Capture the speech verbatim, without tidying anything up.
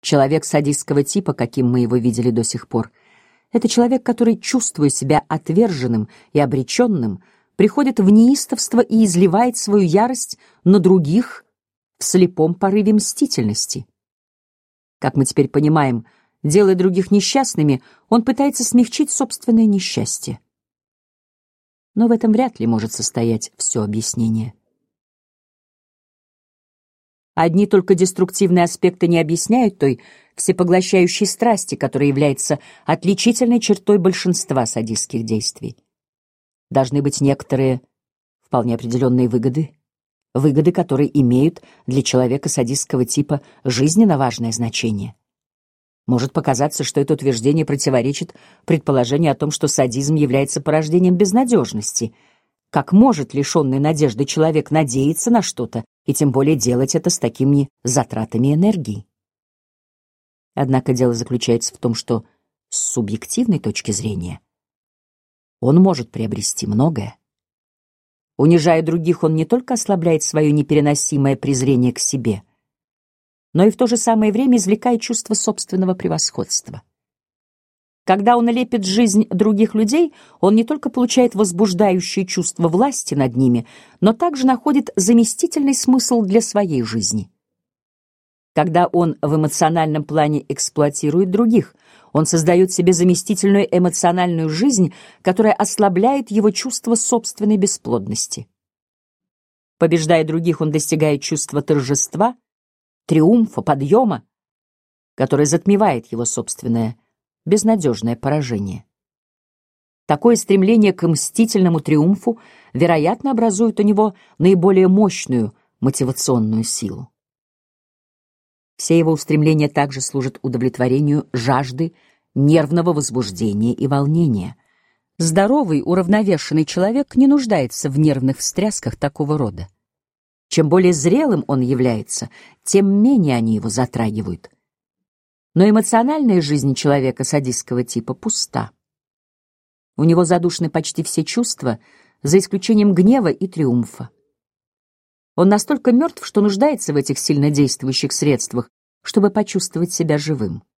Человек садистского типа, каким мы его видели до сих пор, это человек, который, чувствуя себя отверженным и обреченным, приходит в неистовство и изливает свою ярость на других в слепом порыве мстительности. Как мы теперь понимаем, делая других несчастными, он пытается смягчить собственное несчастье. Но в этом вряд ли может состоять все объяснение. Одни только деструктивные аспекты не объясняют той всепоглощающей страсти, которая является отличительной чертой большинства садистских действий. Должны быть некоторые вполне определенные выгоды, выгоды, которые имеют для человека садистского типа жизненно важное значение. Может показаться, что это утверждение противоречит предположению о том, что садизм является порождением безнадежности. Как может лишенный надежды человек надеяться на что-то, и тем более делать это с такими затратами энергии? Однако дело заключается в том, что с субъективной точки зрения он может приобрести многое. Унижая других, он не только ослабляет свое непереносимое презрение к себе, но и в то же самое время извлекает чувство собственного превосходства. Когда он лепит жизнь других людей, он не только получает возбуждающее чувство власти над ними, но также находит заместительный смысл для своей жизни. Когда он в эмоциональном плане эксплуатирует других, он создает себе заместительную эмоциональную жизнь, которая ослабляет его чувство собственной бесплодности. Побеждая других, он достигает чувства торжества, триумфа, подъема, который затмевает его собственное безнадежное поражение. Такое стремление к мстительному триумфу, вероятно, образует у него наиболее мощную мотивационную силу. Все его устремления также служат удовлетворению жажды, нервного возбуждения и волнения. Здоровый, уравновешенный человек не нуждается в нервных встрясках такого рода. Чем более зрелым он является, тем менее они его затрагивают. Но эмоциональная жизнь человека садистского типа пуста. У него задушены почти все чувства, за исключением гнева и триумфа. Он настолько мертв, что нуждается в этих сильнодействующих средствах, чтобы почувствовать себя живым.